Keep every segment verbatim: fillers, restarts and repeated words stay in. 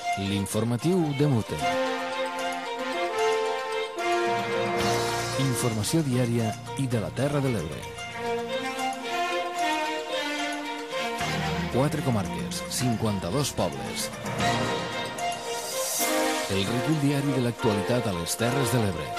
L'informatiu de Mute. Informació diària i de la Terra de l'Ebre. Quatre comarques, cinquanta-dos pobles. El recull diari de l'actualitat a les Terres de l'Ebre.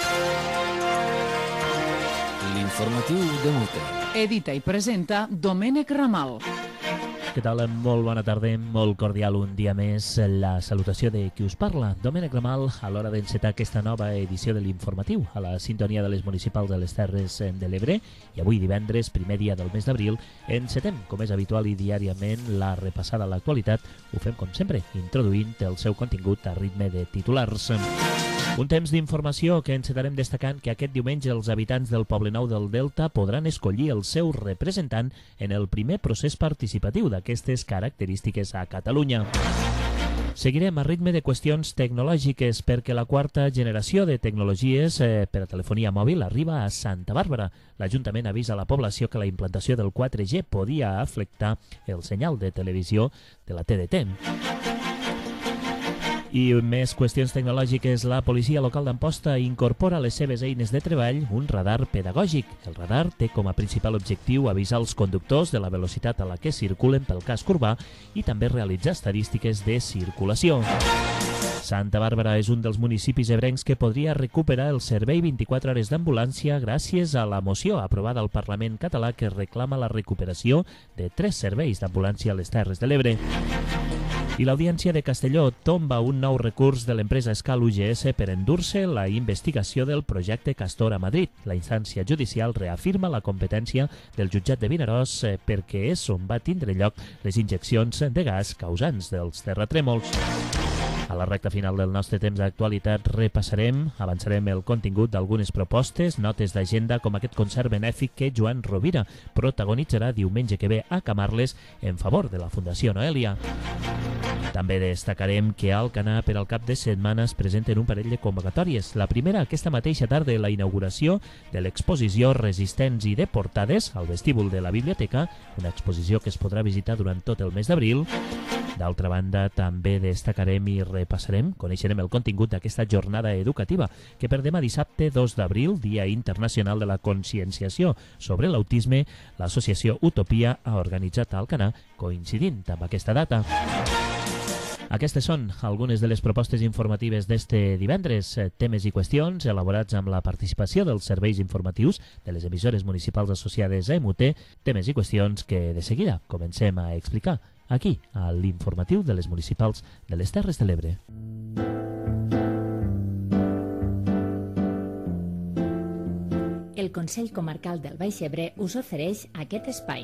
L'informatiu de Mute. Edita i presenta Domènec Ramal. Què tal? Molt bona tarda, molt cordial un dia més. La salutació de qui us parla, Domènec Ramal, a l'hora d'encetar aquesta nova edició de l'Informatiu, a la sintonia de les municipals de les Terres de l'Ebre. I avui, divendres, primer dia del mes d'abril, encetem, com és habitual i diàriament, la repassada a l'actualitat. Ho fem, com sempre, introduint el seu contingut a ritme de titulars. Un temps d'informació que encetarem destacant que aquest diumenge els habitants del Poblenou del Delta podran escollir el seu representant en el primer procés participatiu d'aquestes característiques a Catalunya. Seguirem a ritme de qüestions tecnològiques perquè la quarta generació de tecnologies eh, per a telefonia mòbil arriba a Santa Bàrbara. L'Ajuntament avisa a la població que la implantació del quatre G podia afectar el senyal de televisió de la T D T. I més qüestions tecnològiques, la policia local d'Amposta incorpora a les seves eines de treball un radar pedagògic. El radar té com a principal objectiu avisar els conductors de la velocitat a la que circulen pel casc urbà i també realitzar estadístiques de circulació. Santa Bàrbara és un dels municipis ebrencs que podria recuperar el servei vint-i-quatre hores d'ambulància gràcies a la moció aprovada al Parlament català que reclama la recuperació de tres serveis d'ambulància a les Terres de l'Ebre. I l'Audiència de Castelló tomba un nou recurs de l'empresa Escal U G S per endur-se la investigació del projecte Castor a Madrid. La instància judicial reafirma la competència del jutjat de Vinaròs perquè és on va tindre lloc les injeccions de gas causants dels terratrèmols. A la recta final del nostre temps d'actualitat repassarem, avançarem el contingut d'algunes propostes, notes d'agenda com aquest concert benèfic que Joan Rovira protagonitzarà diumenge que ve a Camarles en favor de la Fundació Noelia. També destacarem que a Alcanar per al cap de setmana es presenten un parell de convocatòries. La primera, aquesta mateixa tarda, la inauguració de l'exposició Resistents i Deportades al vestíbul de la biblioteca, una exposició que es podrà visitar durant tot el mes d'abril. D'altra banda, també destacarem i repassarem, coneixerem el contingut d'aquesta jornada educativa, que per demà dissabte dos d'abril, Dia Internacional de la Conscienciació sobre l'Autisme, l'associació Utopia ha organitzat a Alcanar, coincidint amb aquesta data. Aquestes són algunes de les propostes informatives d'este divendres, temes i qüestions elaborats amb la participació dels serveis informatius de les emissores municipals associades a E M U T, temes i qüestions que de seguida comencem a explicar aquí, a l'informatiu de les municipals de les Terres de l'Ebre. El Consell Comarcal del Baix Ebre us ofereix aquest espai.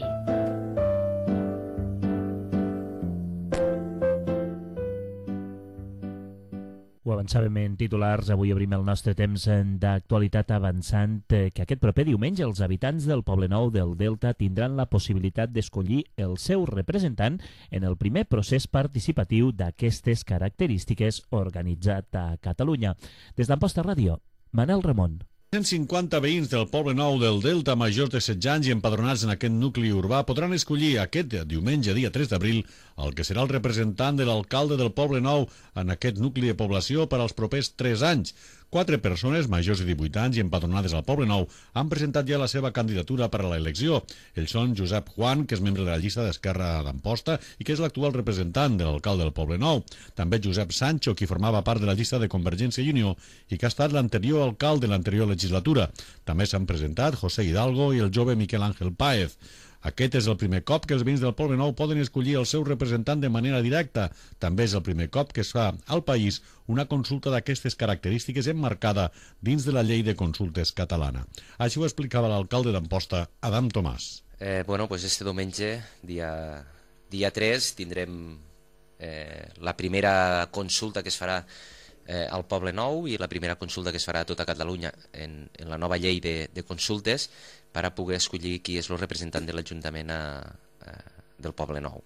Ho avançàvem en titulars, avui obrim el nostre temps d'actualitat avançant que aquest proper diumenge els habitants del Poblenou del Delta tindran la possibilitat d'escollir el seu representant en el primer procés participatiu d'aquestes característiques organitzat a Catalunya. Des d'Amposta Ràdio, Manel Ramon. cent cinquanta veïns del Poblenou del Delta majors de setze anys i empadronats en aquest nucli urbà podran escollir aquest diumenge, dia tres d'abril, el que serà el representant de l'alcalde del Poblenou en aquest nucli de població per als propers tres anys. Quatre persones majors de divuit anys i empadronades al Poblenou han presentat ja la seva candidatura per a l'elecció. Ells són Josep Juan, que és membre de la llista d'Esquerra d'Amposta i que és l'actual representant de l'alcalde del Poblenou. També Josep Sancho, qui formava part de la llista de Convergència i Unió i que ha estat l'anterior alcalde de l'anterior legislatura. També s'han presentat José Hidalgo i el jove Miquel Ángel Páez. Aquest és el primer cop que els veïns del Poblenou poden escollir el seu representant de manera directa. També és el primer cop que es fa al país una consulta d'aquestes característiques emmarcada dins de la llei de consultes catalana. Així ho explicava l'alcalde d'Amposta, Adam Tomàs. Eh, bueno, pues este diumenge, dia, dia tres, tindrem eh, la primera consulta que es farà eh, al Poblenou i la primera consulta que es farà a tota Catalunya en, en la nova llei de, de consultes per a poder escollir qui és el representant de l'Ajuntament a, a, del Poblenou.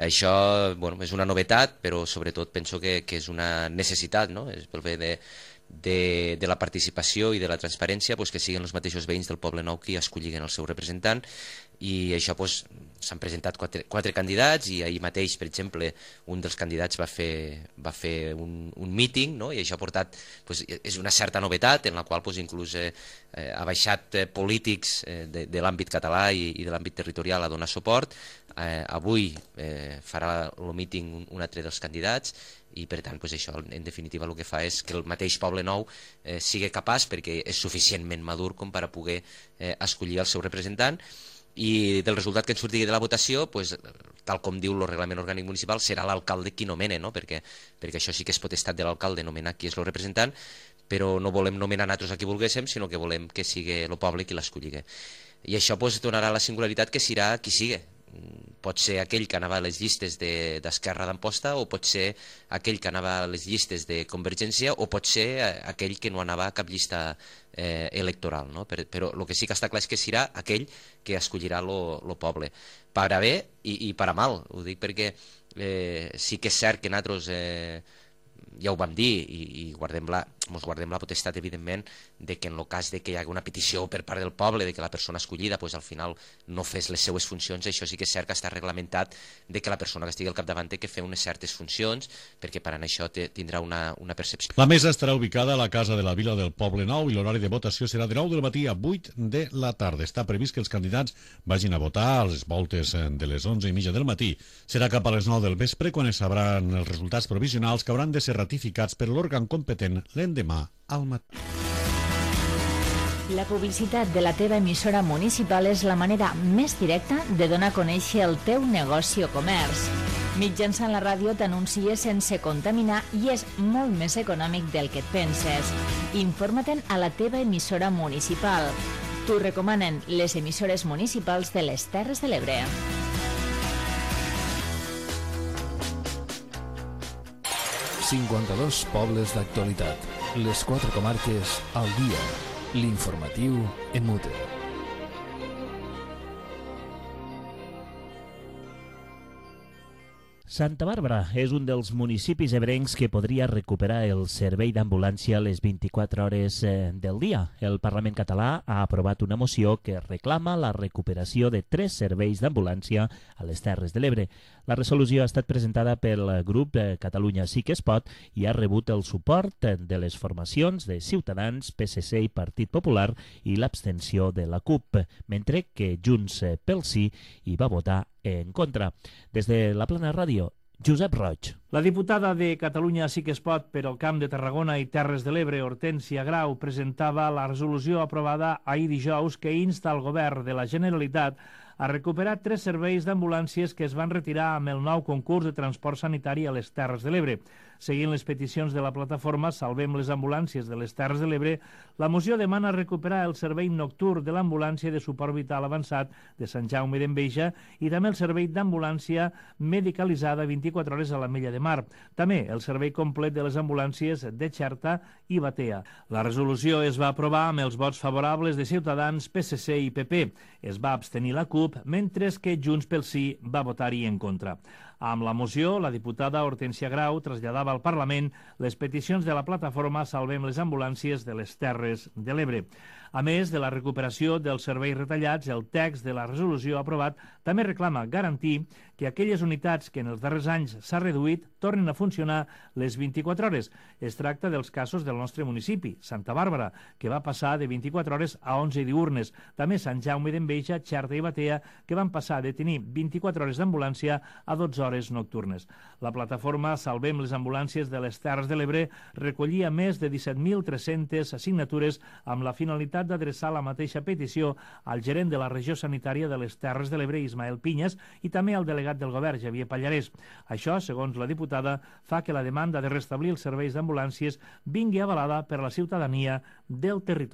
Això bueno, és una novetat, però sobretot penso que, que és una necessitat, no? És pel bé de, de, de la participació i de la transparència, pues, que siguin els mateixos veïns del Poble Nou qui escolliguin el seu representant, i això pues, s'han presentat quatre, quatre candidats, i ahir mateix, per exemple, un dels candidats va fer, va fer un, un míting, no? I això ha portat, pues, és una certa novetat en la qual pues, inclús eh, ha baixat eh, polítics eh, de, de l'àmbit català i, i de l'àmbit territorial a donar suport. Eh, avui eh, farà el míting un, un altre dels candidats, i per tant pues, això en definitiva el que fa és que el mateix Poble Nou eh, sigui capaç, perquè és suficientment madur com per a poder eh, escollir el seu representant, i del resultat que ens surti de la votació, pues, tal com diu el reglament orgànic municipal, serà l'alcalde qui nomena, no? perquè, perquè això sí que és potestat de l'alcalde nomenar qui és el representant, però no volem nomenar nosaltres a qui volguéssim, sinó que volem que sigui el poble qui l'escolli. I això pues, donarà la singularitat que serà qui sigui. Pot ser aquell que anava a les llistes d'Esquerra d'Amposta, o pot ser aquell que anava a les llistes de Convergència, o pot ser aquell que no anava a cap llista eh, electoral, no? Però, però el que sí que està clar és que serà aquell que escollirà el poble, per a bé i, i per a mal. Ho dic perquè eh, sí que és cert que nosaltres eh, ja ho vam dir, i, i guardem la, mos guardem la potestat, evidentment, de que en el cas de que hi hagi una petició per part del poble de que la persona escollida pues, al final no fes les seues funcions, això sí que és cert que està reglamentat de que la persona que estigui al capdavant té que fer unes certes funcions, perquè per a això tindrà una, una percepció. La mesa estarà ubicada a la Casa de la Vila del Poble Nou i l'horari de votació serà de nou del matí a vuit de la tarda. Està previst que els candidats vagin a votar a les voltes de les onze i mitja del matí. Serà cap a les nou del vespre quan es sabran els resultats provisionals que hauran de ser ratificats per l'òrgan competent l'endemà al matí. La publicitat de la teva emissora municipal és la manera més directa de donar a conèixer el teu negoci o comerç. Mitjançant la ràdio t'anuncies sense contaminar i és molt més econòmic del que et penses. Informa-te'n a la teva emissora municipal. T'ho recomanen les emissores municipals de les Terres de l'Ebre. cinquanta-dos pobles d'actualitat. Les quatre comarques al dia. L'informatiu en mute. Santa Bàrbara és un dels municipis ebrencs que podria recuperar el servei d'ambulància les vint-i-quatre hores del dia. El Parlament català ha aprovat una moció que reclama la recuperació de tres serveis d'ambulància a les Terres de l'Ebre. La resolució ha estat presentada pel grup Catalunya Sí que es pot i ha rebut el suport de les formacions de Ciutadans, P S C i Partit Popular i l'abstenció de la CUP, mentre que Junts pel Sí hi va votar en contra. Des de la Plana Ràdio, Josep Roig. La diputada de Catalunya Sí que es pot per al Camp de Tarragona i Terres de l'Ebre, Hortènsia Grau, presentava la resolució aprovada ahir dijous que insta el govern de la Generalitat a recuperar tres serveis d'ambulàncies que es van retirar amb el nou concurs de transport sanitari a les Terres de l'Ebre. Seguint les peticions de la plataforma Salvem les ambulàncies de les Terres de l'Ebre, la moció demana recuperar el servei nocturn de l'ambulància de suport vital avançat de Sant Jaume d'Enveja i també el servei d'ambulància medicalitzada vint-i-quatre hores a l'Ametlla de Mar. També el servei complet de les ambulàncies de Xerta i Batea. La resolució es va aprovar amb els vots favorables de Ciutadans, P S C i P P. Es va abstenir la CUP, mentre que Junts pel Sí va votar-hi en contra. Amb la moció, la diputada Hortènsia Grau traslladava al Parlament les peticions de la plataforma Salvem les ambulàncies de les Terres de l'Ebre. A més de la recuperació dels serveis retallats, el text de la resolució aprovat també reclama garantir que aquelles unitats que en els darrers anys s'ha reduït tornin a funcionar les vint-i-quatre hores. Es tracta dels casos del nostre municipi, Santa Bàrbara, que va passar de vint-i-quatre hores a onze diürnes. També Sant Jaume d'Enveja, Xerta i Batea, que van passar de tenir vint-i-quatre hores d'ambulància a dotze hores nocturnes. La plataforma Salvem les ambulàncies de les Terres de l'Ebre recollia més de disset mil tres-centes signatures amb la finalitat d'adreçar la mateixa petició al gerent de la regió sanitària de les Terres de l'Ebre, Ismael Pinyes, i també al delegat del govern, Xavier Pallarès. Això, segons la diputada, fa que la demanda de restablir els serveis d'ambulàncies vingui avalada per la ciutadania del territori.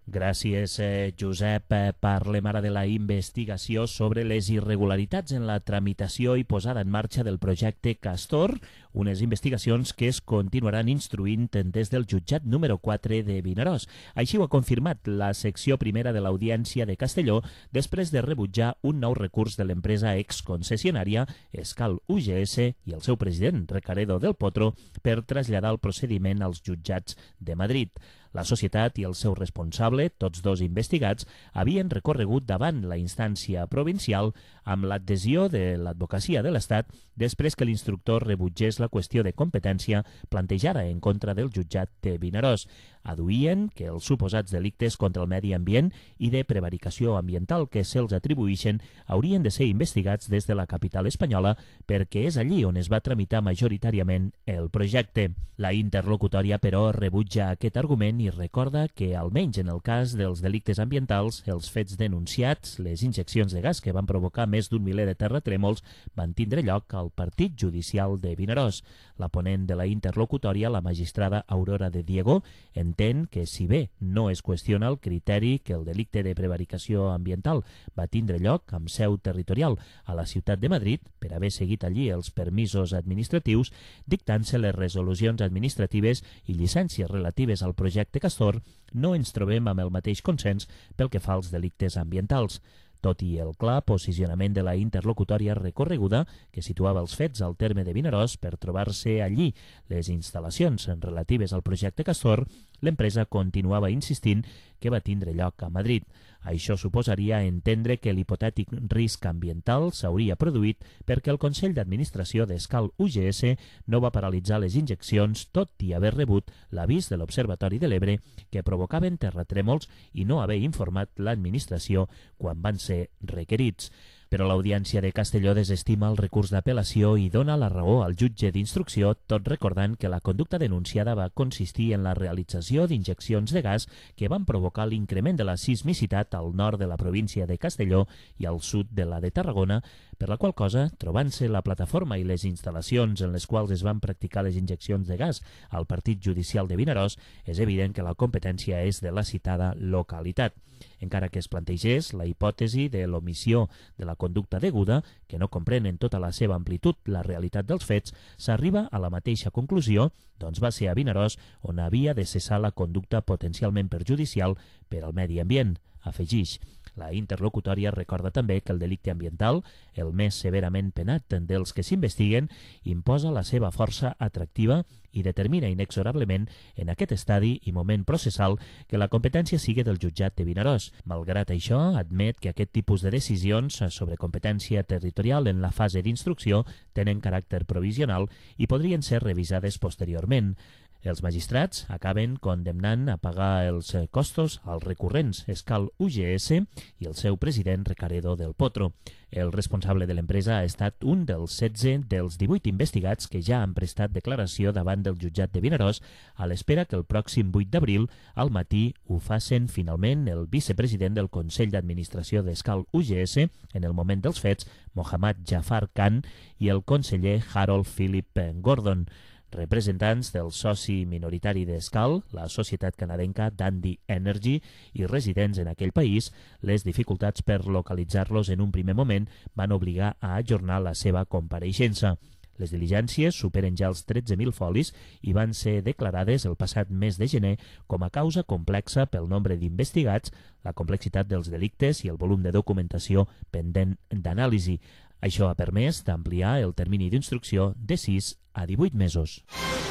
Gràcies, eh, Josep. Eh, Parlem ara de la investigació sobre les irregularitats en la tramitació i posada en marxa del projecte Castor, unes investigacions que es continuaran instruint des del jutjat número quatre de Vinaròs. Així ho ha confirmat la secció primera de l'Audiència de Castelló després de rebutjar un nou recurs de l'empresa exconcessionària Escal U G S i el seu president, Recaredo del Potro, per traslladar el procediment als jutjats de Madrid. La societat i el seu responsable, tots dos investigats, havien recorregut davant la instància provincial amb l'adhesió de l'advocacia de l'Estat després que l'instructor rebutgés la qüestió de competència plantejada en contra del jutjat de Vinaròs. Aduïen que els suposats delictes contra el medi ambient i de prevaricació ambiental que se'ls atribuïxen haurien de ser investigats des de la capital espanyola perquè és allí on es va tramitar majoritàriament el projecte. La interlocutòria, però, rebutja aquest argument i recorda que, almenys en el cas dels delictes ambientals, els fets denunciats, les injeccions de gas que van provocar més d'un miler de terratrèmols, van tindre lloc al Partit Judicial de Vinaròs. La ponent de la interlocutòria, la magistrada Aurora de Diego, entén que, si bé no es qüestiona el criteri que el delicte de prevaricació ambiental va tindre lloc amb seu territorial a la ciutat de Madrid per haver seguit allí els permisos administratius, dictant-se les resolucions administratives i llicències relatives al projecte Castor, no ens trobem amb el mateix consens pel que fa als delictes ambientals. Tot i el clar posicionament de la interlocutòria recorreguda, que situava els fets al terme de Vinaròs per trobar-se allí les instal·lacions relatives al projecte Castor, l'empresa continuava insistint que va tindre lloc a Madrid. Això suposaria entendre que l'hipotètic risc ambiental s'hauria produït perquè el Consell d'Administració d'Escal U G S no va paralitzar les injeccions tot i haver rebut l'avís de l'Observatori de l'Ebre que provocaven terratrèmols i no haver informat l'administració quan van ser requerits. Però l'Audiència de Castelló desestima el recurs d'apel·lació i dona la raó al jutge d'instrucció, tot recordant que la conducta denunciada va consistir en la realització d'injeccions de gas que van provocar l'increment de la sismicitat al nord de la província de Castelló i al sud de la de Tarragona, per la qual cosa, trobant-se la plataforma i les instal·lacions en les quals es van practicar les injeccions de gas al Partit Judicial de Vinaròs, és evident que la competència és de la citada localitat. Encara que es plantegés la hipòtesi de l'omissió de la conducta deguda, que no comprèn en tota la seva amplitud la realitat dels fets, s'arriba a la mateixa conclusió, doncs va ser a Vinaròs on havia de cessar la conducta potencialment perjudicial per al medi ambient, afegix. La interlocutòria recorda també que el delicte ambiental, el més severament penat dels que s'investiguen, imposa la seva força atractiva i determina inexorablement en aquest estadi i moment processal que la competència sigui del jutjat de Vinaròs. Malgrat això, admet que aquest tipus de decisions sobre competència territorial en la fase d'instrucció tenen caràcter provisional i podrien ser revisades posteriorment. Els magistrats acaben condemnant a pagar els costos als recurrents Escal U G S i el seu president Recaredo del Potro. El responsable de l'empresa ha estat un dels setze dels divuit investigats que ja han prestat declaració davant del jutjat de Vinaròs a l'espera que el pròxim vuit d'abril al matí ho facin finalment el vicepresident del Consell d'Administració d'Escal U G S en el moment dels fets, Mohammad Jafar Khan, i el conseller Harold Philip Gordon. Representants del soci minoritari d'Escal, la societat canadenca Dundee Energy, i residents en aquell país, les dificultats per localitzar-los en un primer moment van obligar a ajornar la seva compareixença. Les diligències superen ja els tretze mil folis i van ser declarades el passat mes de gener com a causa complexa pel nombre d'investigats, la complexitat dels delictes i el volum de documentació pendent d'anàlisi. Això ha permès d'ampliar el termini d'instrucció de sis a divuit mesos.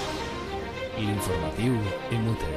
Informatiu Inútil.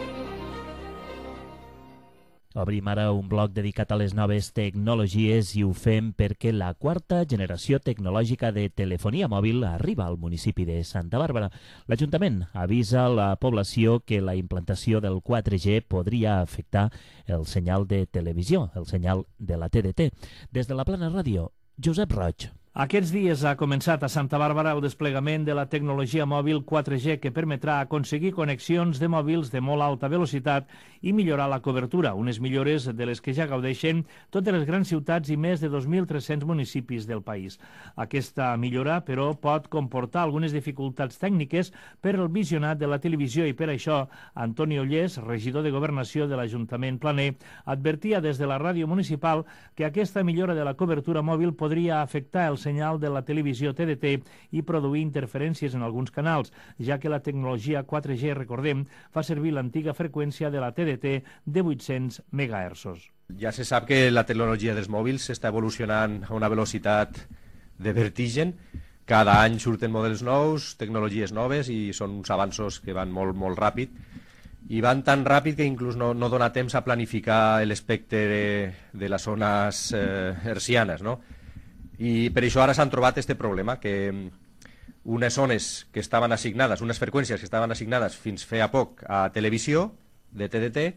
Obrim ara un bloc dedicat a les noves tecnologies i ho fem perquè la quarta generació tecnològica de telefonia mòbil arriba al municipi de Santa Bàrbara. L'Ajuntament avisa la població que la implantació del quatre G podria afectar el senyal de televisió, el senyal de la T D T. Des de la Plana Ràdio, Josep Roig. Aquests dies ha començat a Santa Bàrbara el desplegament de la tecnologia mòbil quatre G que permetrà aconseguir connexions de mòbils de molt alta velocitat i millorar la cobertura, unes millores de les que ja gaudeixen totes les grans ciutats i més de dos mil tres-cents municipis del país. Aquesta millora, però, pot comportar algunes dificultats tècniques per al visionat de la televisió i per això Antoni Ollés, regidor de Governació de l'Ajuntament Planer, advertia des de la ràdio municipal que aquesta millora de la cobertura mòbil podria afectar el senyal de la televisió T D T i produir interferències en alguns canals, ja que la tecnologia quatre G, recordem, fa servir l'antiga freqüència de la T D T de vuit-cents megahertzos. Ja se sap que la tecnologia dels mòbils està evolucionant a una velocitat de vertigen. Cada any surten models nous, tecnologies noves, i són uns avanços que van molt, molt ràpid. I van tan ràpid que inclús no, no dona temps a planificar l'espectre de, de les zones eh, hertzianes, no? I per això ara s'han trobat aquest problema, que unes zones que estaven assignades, unes freqüències que estaven assignades fins feia poc a televisió, de T D T,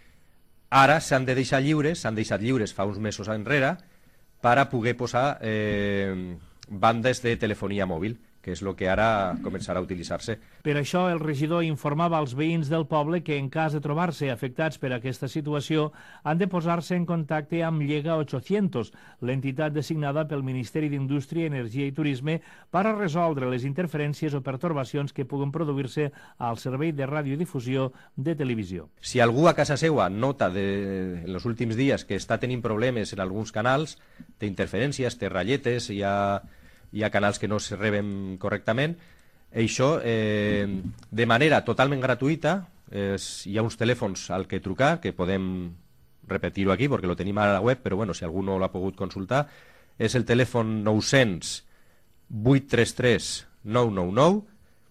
ara s'han de deixar lliures, s'han deixat lliures fa uns mesos enrere, per a poder posar eh, bandes de telefonia mòbil, que és el que ara començarà a utilitzar-se. Per això el regidor informava als veïns del poble que en cas de trobar-se afectats per aquesta situació han de posar-se en contacte amb Llega ocho-cientos, l'entitat designada pel Ministeri d'Indústria, Energia i Turisme per a resoldre les interferències o pertorbacions que puguen produir-se al servei de radiodifusió de televisió. Si algú a casa seva nota de, en els últims dies que està tenint problemes en alguns canals, té interferències, té ratlletes, hi ha hi ha canals que no se reben correctament, això eh, de manera totalment gratuïta, és, hi ha uns telèfons al que trucar, que podem repetir-ho aquí perquè lo tenim a la web, però bueno, si algú no l'ha pogut consultar, és el telèfon nou-cents vuit tres tres nou nou nou,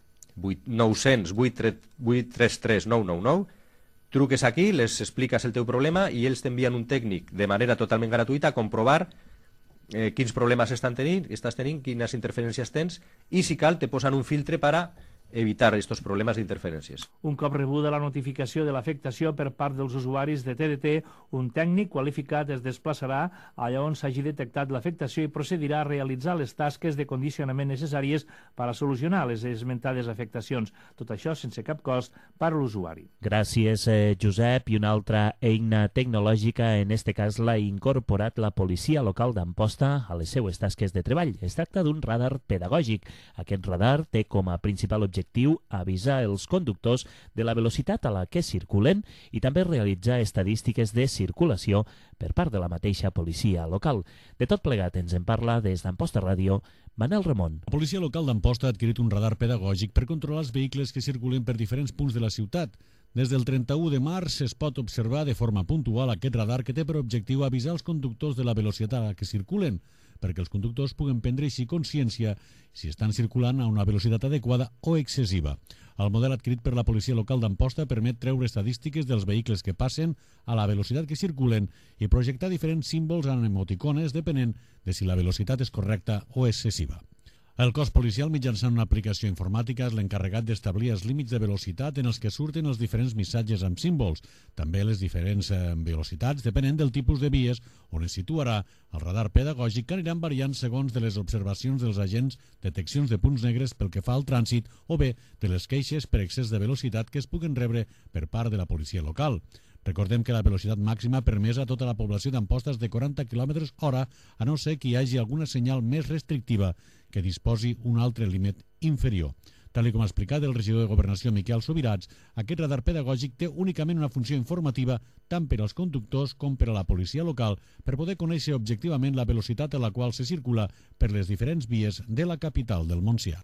nou-cents vuit tres tres nou nou nou, truques aquí, les expliques el teu problema i ells t'envien un tècnic de manera totalment gratuïta a comprovar Eh, quins problemes estan tenint, estàs tenint, quines interferències tens, i si cal te posen un filtre per a evitar aquests problemes d'interferències. Un cop rebuda la notificació de l'afectació per part dels usuaris de T D T, un tècnic qualificat es desplaçarà allà on s'hagi detectat l'afectació i procedirà a realitzar les tasques de condicionament necessàries per a solucionar les esmentades afectacions. Tot això sense cap cost per a l'usuari. Gràcies, eh, Josep. I una altra eina tecnològica, en este cas l'ha incorporat la policia local d'Amposta a les seues tasques de treball. Es tracta d'un radar pedagògic. Aquest radar té com a principal objectiu objectiu avisar els conductors de la velocitat a la que circulen i també realitzar estadístiques de circulació per part de la mateixa policia local. De tot plegat ens en parla des d'Amposta Ràdio Manel Ramon. La policia local d'Amposta ha adquirit un radar pedagògic per controlar els vehicles que circulen per diferents punts de la ciutat. Des del trenta-u de març es pot observar de forma puntual aquest radar que té per objectiu avisar els conductors de la velocitat a la que circulen, perquè els conductors puguen prendre així consciència si estan circulant a una velocitat adequada o excessiva. El model adquirit per la policia local d'Amposta permet treure estadístiques dels vehicles que passen a la velocitat que circulen i projectar diferents símbols en emoticones depenent de si la velocitat és correcta o excessiva. El cos policial, mitjançant una aplicació informàtica, és l'encarregat d'establir els límits de velocitat en els que surten els diferents missatges amb símbols, també les diferents eh, velocitats depenent del tipus de vies on es situarà el radar pedagògic, que aniran variant segons de les observacions dels agents, deteccions de punts negres pel que fa al trànsit o bé de les queixes per excés de velocitat que es puguen rebre per part de la policia local. Recordem que la velocitat màxima permesa a tota la població d'Amposta és de quaranta quilòmetres hora, a no ser que hi hagi alguna senyal més restrictiva que disposi un altre límit inferior. Tal com ha explicat el regidor de Governació Miquel Subirats, aquest radar pedagògic té únicament una funció informativa tant per als conductors com per a la policia local per poder conèixer objectivament la velocitat a la qual se circula per les diferents vies de la capital del Montsià.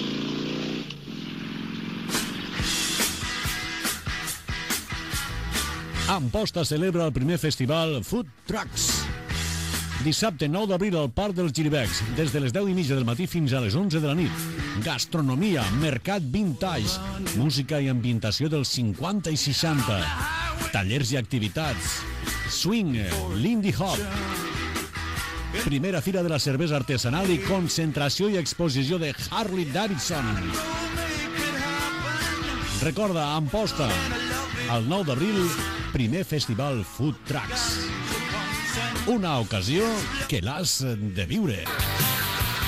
Amposta celebra el primer festival Food Trucks. Dissabte nou d'abril al Parc dels Giribecs, des de les deu i mitja del matí fins a les onze de la nit. Gastronomia, mercat vintage, música i ambientació dels cinquanta i seixanta, tallers i activitats, swing, lindy hop, primera fira de la cervesa artesanal i concentració i exposició de Harley Davidson. Recorda, Amposta, el nou d'abril, primer festival Food Trucks. Una ocasió que l'has de viure.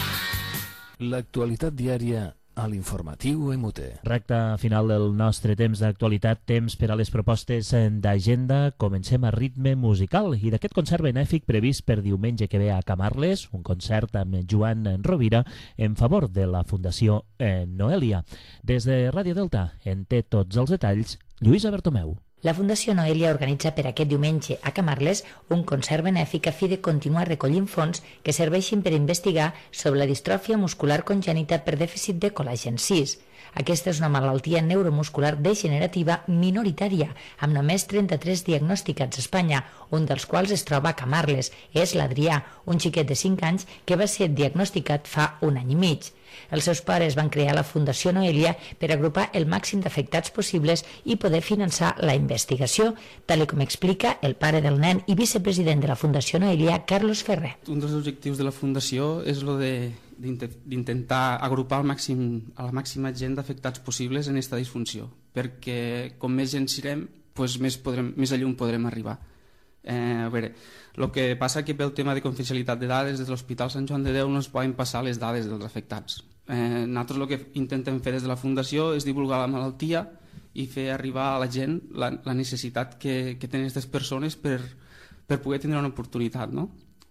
L'actualitat diària a l'informatiu M T. Recte final del nostre temps d'actualitat, temps per a les propostes d'agenda. Comencem a ritme musical i d'aquest concert benèfic previst per diumenge que ve a Camarles, un concert amb Joan Rovira en favor de la Fundació eh, Noelia. Des de Ràdio Delta en té tots els detalls Lluïsa Bertomeu. La Fundació Noelia organitza per aquest diumenge a Camarles un concert benèfic a fi de continuar recollint fons que serveixin per investigar sobre la distròfia muscular congènita per dèficit de col·lagen sis. Aquesta és una malaltia neuromuscular degenerativa minoritària, amb només trenta-tres diagnosticats a Espanya, un dels quals es troba a Camarles. És l'Adrià, un xiquet de cinc anys que va ser diagnosticat fa un any i mig. Els seus pares van crear la Fundació Noelia per agrupar el màxim d'afectats possibles i poder finançar la investigació, tal com explica el pare del nen i vicepresident de la Fundació Noelia, Carlos Ferrer. Un dels objectius de la Fundació és el d'intentar agrupar al màxim, a la màxima gent d'afectats possibles en aquesta disfunció, perquè com més gent siguem, doncs més, podrem, més a llum podrem arribar. Eh, a veure, el que passa que pel tema de confidencialitat de dades des de l'Hospital Sant Joan de Déu no es poden passar les dades dels afectats. Eh, nosaltres el que intentem fer des de la Fundació és divulgar la malaltia i fer arribar a la gent la, la necessitat que, que tenen aquestes persones per, per poder tenir una oportunitat, no?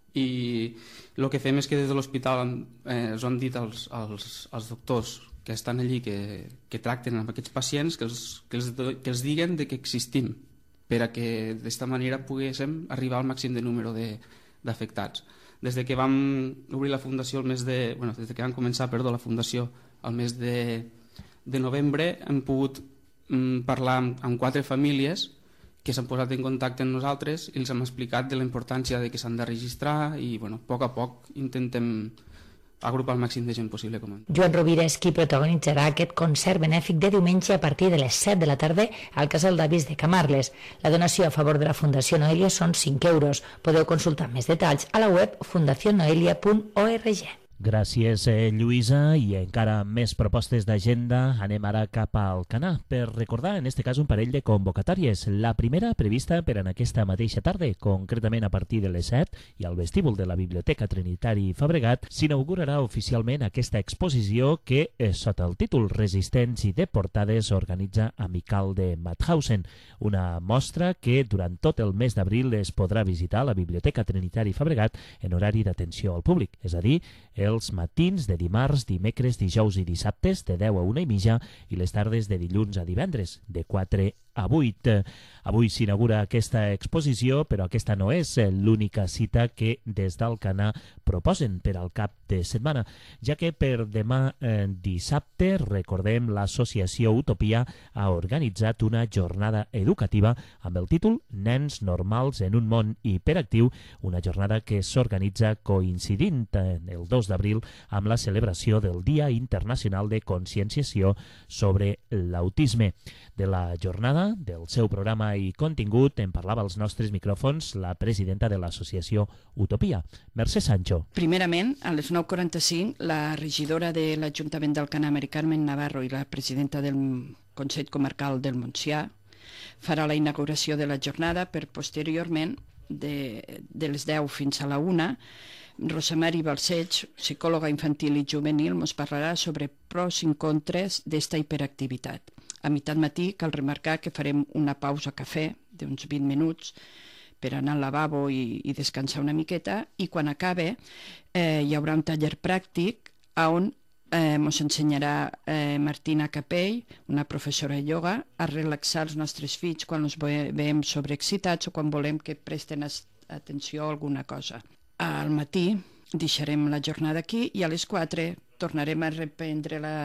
I el que fem és que des de l'hospital eh, ens han dit als, als, als doctors que estan allí, que, que tracten amb aquests pacients, que els, que els, que els diguen de que existim, per a que d'esta manera poguéssim arribar al màxim de número d'afectats. Des de que vam obrir la fundació el mes de... Bueno, des de que vam començar, perdó, la fundació el mes de, de novembre, hem pogut mm, parlar amb, amb quatre famílies que s'han posat en contacte amb nosaltres i els hem explicat de la importància de que s'han de registrar i, bueno, a poc a poc intentem agrupar el màxim de gent possible. Com... Joan Rovira és qui protagonitzarà aquest concert benèfic de diumenge a partir de les set de la tarda al Casal d'Avis de Camarles. La donació a favor de la Fundació Noelia són cinc euros. Podeu consultar més detalls a la web fundación noelia punt org. Gràcies, eh, Lluïsa, i encara més propostes d'agenda. Anem ara cap al Canà per recordar, en este cas, un parell de convocatòries. La primera prevista per en aquesta mateixa tarda, concretament a partir de les set, i al vestíbul de la Biblioteca Trinitari Fabregat, s'inaugurarà oficialment aquesta exposició que, eh, sota el títol Resistents i deportades, organitza Amical de Mauthausen, una mostra que durant tot el mes d'abril es podrà visitar a la Biblioteca Trinitari Fabregat en horari d'atenció al públic, és a dir, els matins de dimarts, dimecres, dijous i dissabtes de deu a una i mitja i les tardes de dilluns a divendres de quatre a vuit. Avui s'inaugura aquesta exposició, però aquesta no és l'única cita que des d'Alcanar proposen per al cap de setmana, ja que per demà eh, dissabte, recordem, l'associació Utopia ha organitzat una jornada educativa amb el títol Nens normals en un món hiperactiu, una jornada que s'organitza coincidint el dos d'abril amb la celebració del Dia Internacional de Conscienciació sobre l'Autisme. De la jornada, del seu programa i contingut, en parlava als nostres micròfons la presidenta de l'associació Utopia, Mercè Sancho. Primerament, a les nou quaranta-cinc, la regidora de l'Ajuntament d'Alcanar, Mari Carmen Navarro, i la presidenta del Consell Comarcal del Montsià farà la inauguració de la jornada per posteriorment, de, de les deu fins a la una, Rosa Mari Balcells, psicòloga infantil i juvenil, ens parlarà sobre pros i contres d'esta hiperactivitat. A meitat matí cal remarcar que farem una pausa cafè d'uns vint minuts per anar al lavabo i, i descansar una miqueta, i quan acabe eh, hi haurà un taller pràctic on eh, ens ensenyarà eh, Martina Capell, una professora de ioga, a relaxar els nostres fills quan els veiem sobreexcitats o quan volem que presten atenció a alguna cosa. Al matí deixarem la jornada aquí i a les quatre tornarem a reprendre la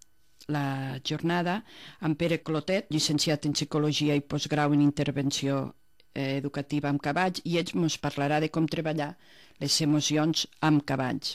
la jornada amb Pere Clotet, llicenciat en Psicologia i postgrau en Intervenció eh, Educativa amb cavalls, i ell ens parlarà de com treballar les emocions amb cavalls.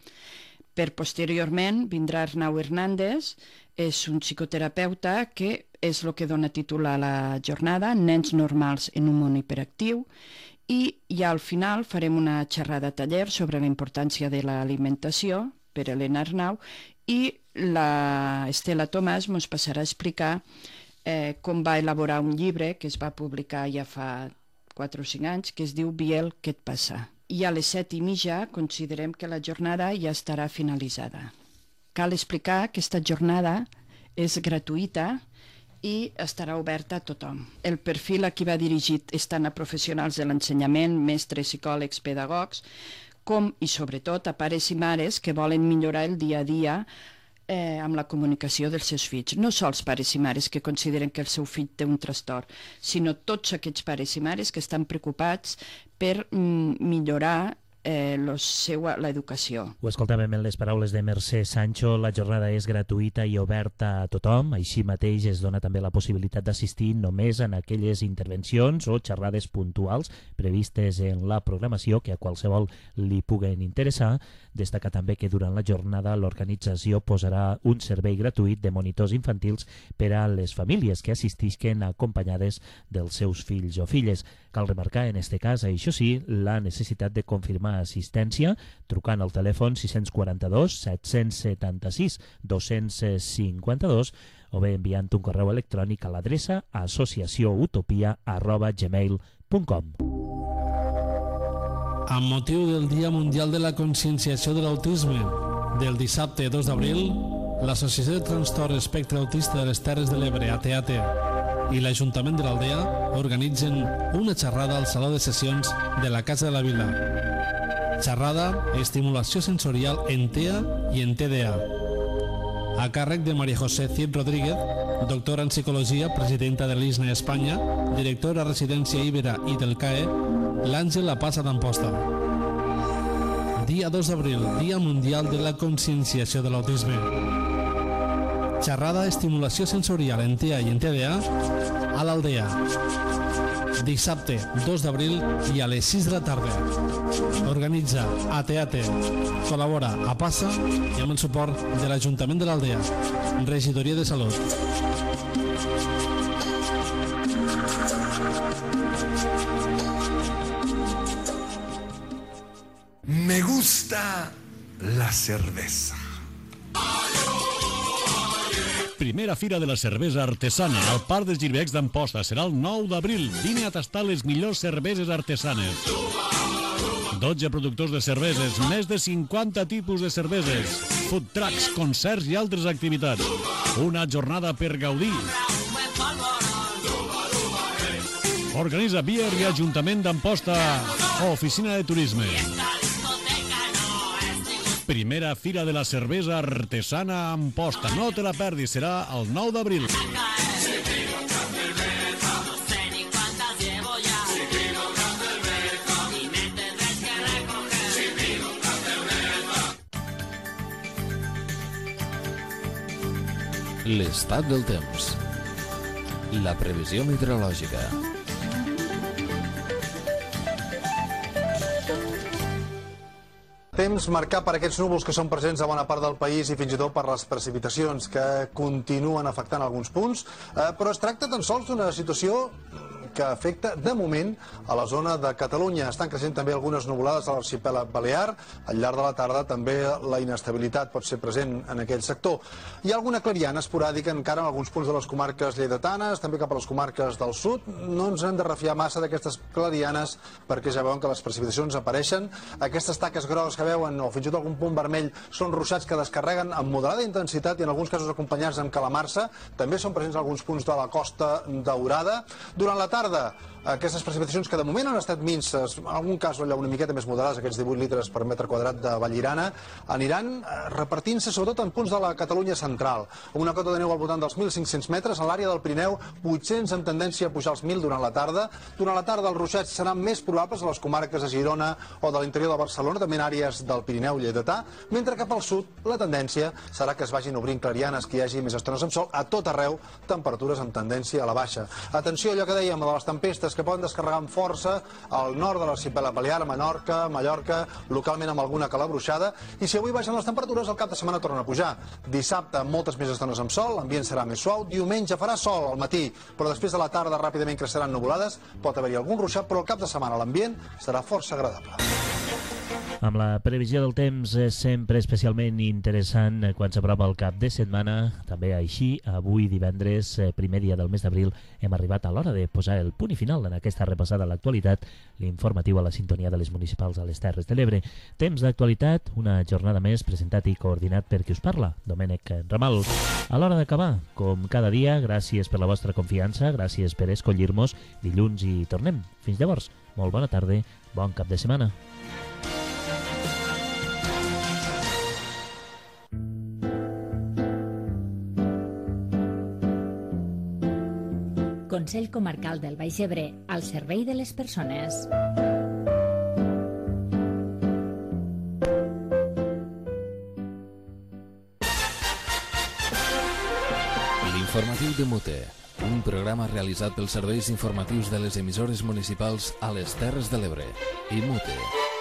Per posteriorment vindrà Arnau Hernández, és un psicoterapeuta que és el que dona títol a la jornada, Nens normals en un món hiperactiu, i ja al final farem una xerrada taller sobre la importància de l'alimentació per Helena Arnau, i la Estela Tomàs ens passarà a explicar eh, com va elaborar un llibre que es va publicar ja fa quatre o cinc anys, que es diu Biel, què et passa? I a les set i mitja considerem que la jornada ja estarà finalitzada. Cal explicar que aquesta jornada és gratuïta i estarà oberta a tothom. El perfil a qui va dirigit és tant a professionals de l'ensenyament, mestres, psicòlegs, pedagogs, com i sobretot a pares i mares que volen millorar el dia a dia eh, amb la comunicació dels seus fills. No sols pares i mares que consideren que el seu fill té un trastorn, sinó tots aquests pares i mares que estan preocupats per mm, millorar Eh, lo seua, l'educació. Ho escoltàvem en les paraules de Mercè Sancho. La jornada és gratuïta i oberta a tothom. Així mateix es dona també la possibilitat d'assistir només en aquelles intervencions o xerrades puntuals previstes en la programació que a qualsevol li puguen interessar. Destaca també que durant la jornada l'organització posarà un servei gratuït de monitors infantils per a les famílies que assistisquen acompanyades dels seus fills o filles. Cal remarcar en este cas, això sí, la necessitat de confirmar assistència trucant al telèfon sis quatre dos, set set sis, dos cinc dos o bé enviant un correu electrònic a l'adreça associacióutopia arroba gmail punt com. Amb motiu del Dia Mundial de la Conscienciació de l'Autisme del dissabte dos d'abril, l'Associació de Trastorn Espectre Autista de les Terres de l'Ebre, A T A T, i l'Ajuntament de l'Aldea organitzen una xerrada al Saló de Sessions de la Casa de la Vila. Xerrada, estimulació sensorial en T E A i en T D A. A càrrec de María José Cid Rodríguez, doctora en Psicologia, presidenta de l'I S N E Espanya, directora de Residència Ibera i del C A E, l'Àngel La Passa d'Amposta. Dia dos d'abril, Dia Mundial de la Conscienciació de l'Autisme. Xerrada, estimulació sensorial en T E A i en T D A a l'Aldea. Dissabte dos d'abril i a les sis de la tarda. Organitza A T A T. Col·labora a Passa i amb el suport de l'Ajuntament de l'Aldea. Regidoria de Salut. Me gusta la cerveza. Primera Fira de la Cervesa Artesana al Parc dels Girbets d'Amposta. Serà el nou d'abril. Vine a tastar les millors cerveses artesanes. dotze productors de cerveses, més de cinquanta tipus de cerveses, food trucks, concerts i altres activitats. Una jornada per gaudir. Organitza Bier i Ajuntament d'Amposta, Oficina de Turisme. Primera Fira de la Cervesa Artesana a Amposta. No te la perdis, serà el nou d'abril. L'estat del temps. La previsió meteorològica. Temps marcat per aquests núvols que són presents a bona part del país i fins i tot per les precipitacions que continuen afectant alguns punts, eh, però es tracta tan sols d'una situació que afecta de moment a la zona de Catalunya. Estan creixent també algunes nuvolades a l'arxipèlag balear. Al llarg de la tarda també la inestabilitat pot ser present en aquell sector. Hi ha alguna clariana esporàdica encara en alguns punts de les comarques lleidatanes, també cap a les comarques del sud. No ens hem de refiar massa d'aquestes clarianes perquè ja veuen que les precipitacions apareixen. Aquestes taques grogues que veuen, o fins i tot algun punt vermell, són ruixats que descarreguen amb moderada intensitat i en alguns casos acompanyats amb calamarsa. També són presents alguns punts de la Costa Daurada. Durant la tarda, aquestes precipitacions que de moment han estat minses, en algun cas allà una miqueta més moderades, aquests divuit litres per metre quadrat de Vallirana, aniran repartint-se sobretot en punts de la Catalunya central. Una cota de neu al voltant dels mil cinc-cents metres, a l'àrea del Pirineu vuit-cents amb tendència a pujar als mil durant la tarda. Durant la tarda els ruixats seran més probables a les comarques de Girona o de l'interior de Barcelona, també en àrees del Pirineu lleidatà, mentre cap al sud la tendència serà que es vagin obrint clarianes, que hi hagi més estones amb sol, a tot arreu temperatures amb tendència a la baixa. Atenció a allò que dèiem de les tempestes que poden descarregar amb força al nord de l'arxipèlag balear, a Menorca, Mallorca, localment amb alguna calabruixada, i si avui baixen les temperatures, el cap de setmana tornen a pujar. Dissabte, moltes més estones amb sol, l'ambient serà més suau, diumenge farà sol al matí, però després de la tarda ràpidament creixeran nuvolades, pot haver-hi algun ruixat, però el cap de setmana l'ambient serà força agradable. Amb la previsió del temps és sempre especialment interessant quan s'apropa el cap de setmana. També així, avui divendres, primer dia del mes d'abril, hem arribat a l'hora de posar el punt i final en aquesta repassada a l'actualitat, l'informatiu a la sintonia de les municipals a les Terres de l'Ebre. Temps d'actualitat, una jornada més presentat i coordinat per qui us parla, Domènec Ramal. A l'hora d'acabar, com cada dia, gràcies per la vostra confiança, gràcies per escollir-nos. Dilluns i tornem. Fins llavors, molt bona tarda, bon cap de setmana. Consell Comarcal del Baix Ebre, al servei de les persones. L'informatiu de Mute, un programa realitzat pels serveis informatius de les emissores municipals a les Terres de l'Ebre i Mute.